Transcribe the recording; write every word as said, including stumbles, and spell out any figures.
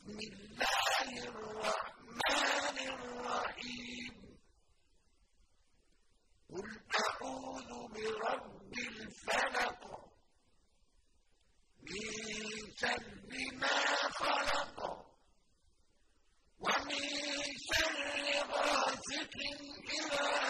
بسم الله الرحمن الرحيم قل أعوذ برب الفلق من شر ما خلق ومن شر غاسق إذا